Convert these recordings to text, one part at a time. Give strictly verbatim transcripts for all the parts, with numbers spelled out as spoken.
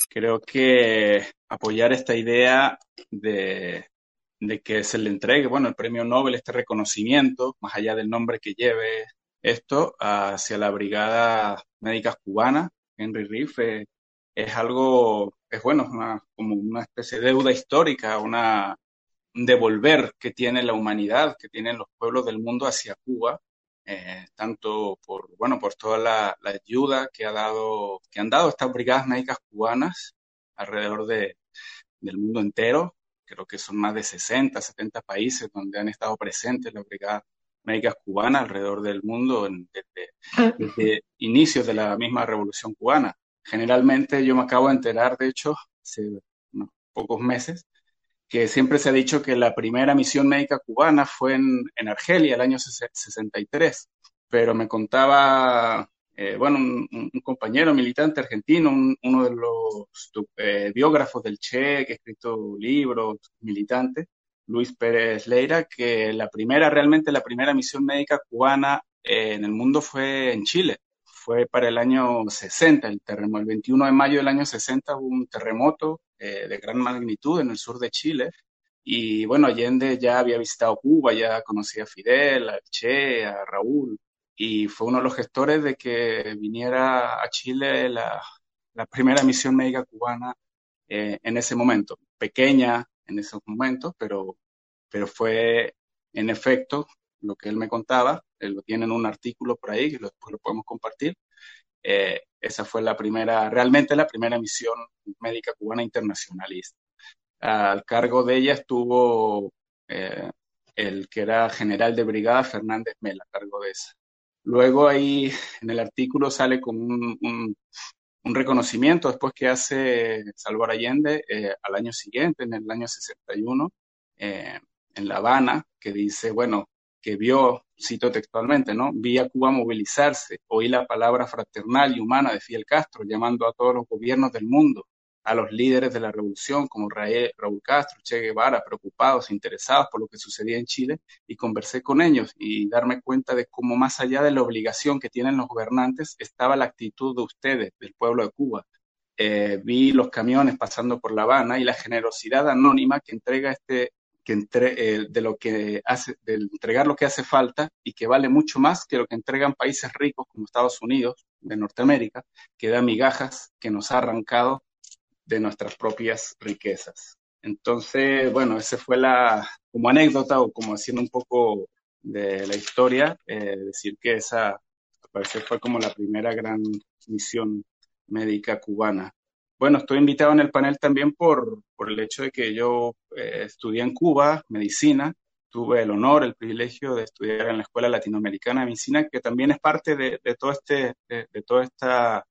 Creo que apoyar esta idea de, de que se le entregue, bueno, el premio Nobel, este reconocimiento, más allá del nombre que lleve esto, hacia la Brigada Médica Cubana, Henry Riff, eh, es algo, es bueno, es una, como una especie de deuda histórica, una, un devolver que tiene la humanidad, que tienen los pueblos del mundo hacia Cuba, eh, tanto por, bueno, por toda la, la ayuda que ha dado, que han dado estas brigadas médicas cubanas alrededor de, del mundo entero. Creo que son más de sesenta, setenta países donde han estado presentes las brigadas médicas cubanas alrededor del mundo en- desde, desde inicios de la misma revolución cubana. Generalmente yo me acabo de enterar, de hecho, hace unos pocos meses, que siempre se ha dicho que la primera misión médica cubana fue en, en Argelia, el año sesenta y tres, pero me contaba, eh, bueno, un, un, compañero militante argentino, un, uno de los eh, biógrafos del Che, que ha escrito libros, militante, Luis Pérez Leira, que la primera, realmente la primera misión médica cubana eh, en el mundo fue en Chile. Fue para el año sesenta, el terremoto, el veintiuno de mayo del año sesenta hubo un terremoto eh, de gran magnitud en el sur de Chile. Y bueno, Allende ya había visitado Cuba, ya conocía a Fidel, a Che, a Raúl, y fue uno de los gestores de que viniera a Chile la, la primera misión médica cubana eh, en ese momento, pequeña en esos momentos, pero, pero fue en efecto lo que él me contaba, él lo tiene en un artículo por ahí, que después lo podemos compartir. Eh, esa fue la primera, realmente la primera misión médica cubana internacionalista. Al cargo de ella estuvo eh, el que era general de brigada, Fernández Mela, a cargo de esa. Luego ahí en el artículo sale como un, un, un reconocimiento después que hace Salvador Allende eh, al año siguiente, en el año sesenta y uno, eh, en La Habana, que dice, bueno, que vio, cito textualmente, ¿no? Vi a Cuba movilizarse, oí la palabra fraternal y humana de Fidel Castro, llamando a todos los gobiernos del mundo, a los líderes de la revolución como Raúl Castro, Che Guevara, preocupados, interesados por lo que sucedía en Chile, y conversé con ellos y darme cuenta de cómo más allá de la obligación que tienen los gobernantes estaba la actitud de ustedes, del pueblo de Cuba. Eh, vi los camiones pasando por La Habana y la generosidad anónima que entrega este, que entre, eh, de lo que hace, de entregar lo que hace falta y que vale mucho más que lo que entregan países ricos como Estados Unidos de Norteamérica, que da migajas que nos ha arrancado de nuestras propias riquezas. Entonces, bueno, esa fue la, como anécdota o como haciendo un poco de la historia, eh, decir que esa, al parecer, fue como la primera gran misión médica cubana. Bueno, estoy invitado en el panel también por, por el hecho de que yo eh, estudié en Cuba medicina, tuve el honor, el privilegio de estudiar en la Escuela Latinoamericana de Medicina, que también es parte de, de todo este, de, de todo este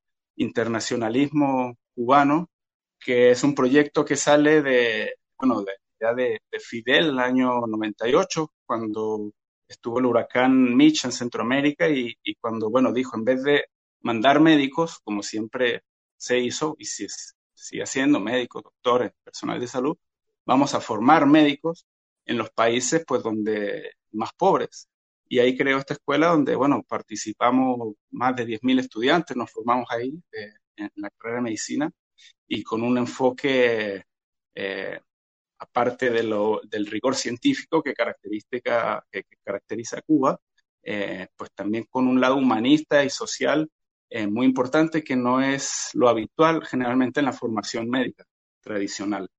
internacionalismo cubano, que es un proyecto que sale de, bueno, de, ya de, de Fidel el año noventa y ocho, cuando estuvo el huracán Mitch en Centroamérica y, y cuando, bueno, dijo, en vez de mandar médicos, como siempre se hizo y se sigue haciendo, médicos, doctores, personal de salud, vamos a formar médicos en los países pues donde más pobres. Y ahí creó esta escuela donde, bueno, participamos más de diez mil estudiantes, nos formamos ahí eh, en la carrera de medicina y con un enfoque, eh, aparte de lo, del rigor científico que, característica, que, que caracteriza a Cuba, eh, pues también con un lado humanista y social eh, muy importante que no es lo habitual generalmente en la formación médica tradicional.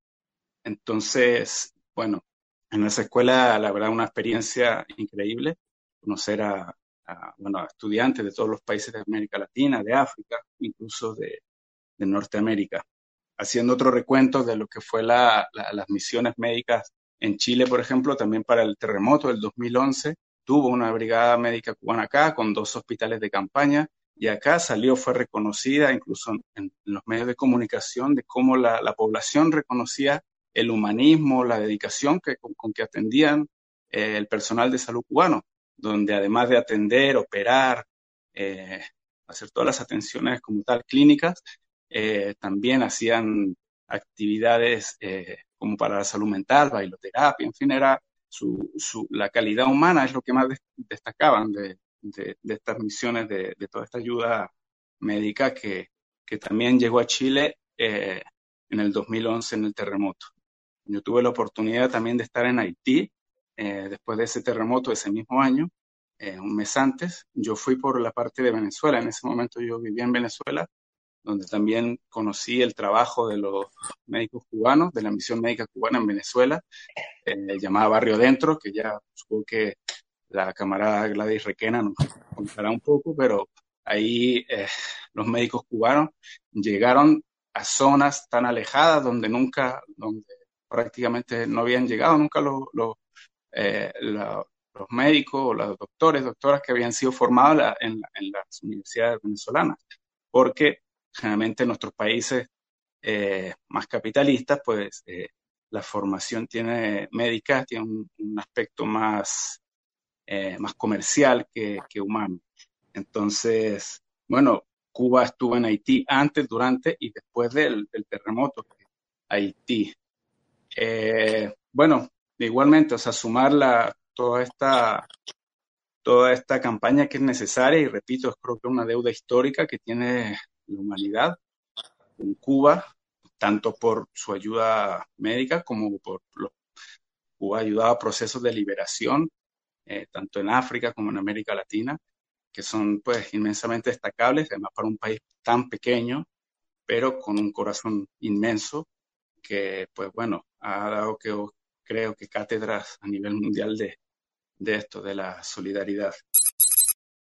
Entonces, bueno, en esa escuela, la verdad, una experiencia increíble, conocer a, a, bueno, a estudiantes de todos los países de América Latina, de África, incluso de, de Norteamérica. Haciendo otro recuento de lo que fue la, la, las misiones médicas en Chile, por ejemplo, también para el terremoto del dos mil once, tuvo una brigada médica cubana acá con dos hospitales de campaña y acá salió, fue reconocida incluso en, en los medios de comunicación de cómo la, la población reconocía el humanismo, la dedicación que, con, con que atendían eh, el personal de salud cubano, donde además de atender, operar, eh, hacer todas las atenciones como tal clínicas, eh, también hacían actividades eh, como para la salud mental, bailoterapia, en fin, era su, su, la calidad humana es lo que más des, destacaban de, de, de, estas misiones, de, de toda esta ayuda médica que, que también llegó a Chile eh, en el dos mil once en el terremoto. Yo tuve la oportunidad también de estar en Haití eh, después de ese terremoto ese mismo año, eh, un mes antes. Yo fui por la parte de Venezuela, en ese momento yo vivía en Venezuela, donde también conocí el trabajo de los médicos cubanos, de la misión médica cubana en Venezuela, eh, llamada Barrio Dentro, que ya supongo que la camarada Gladys Requena nos contará un poco, pero ahí eh, los médicos cubanos llegaron a zonas tan alejadas donde nunca, donde prácticamente no habían llegado nunca los, los, eh, la- los médicos o los doctores, doctoras que habían sido formados la- en, la- en las universidades venezolanas, porque generalmente en nuestros países eh, más capitalistas, pues eh, la formación tiene médica tiene un, un aspecto más, eh, más comercial que, que humano. Entonces, bueno, Cuba estuvo en Haití antes, durante y después del, del terremoto. Haití. Eh, bueno, igualmente, o sea, sumar la, toda esta, toda esta campaña que es necesaria y repito, creo que es una deuda histórica que tiene la humanidad con Cuba, tanto por su ayuda médica como por los Cuba ha ayudado a procesos de liberación, eh, tanto en África como en América Latina, que son pues inmensamente destacables, además para un país tan pequeño, pero con un corazón inmenso, que pues bueno, ha dado que creo que cátedras a nivel mundial de, de esto, de la solidaridad.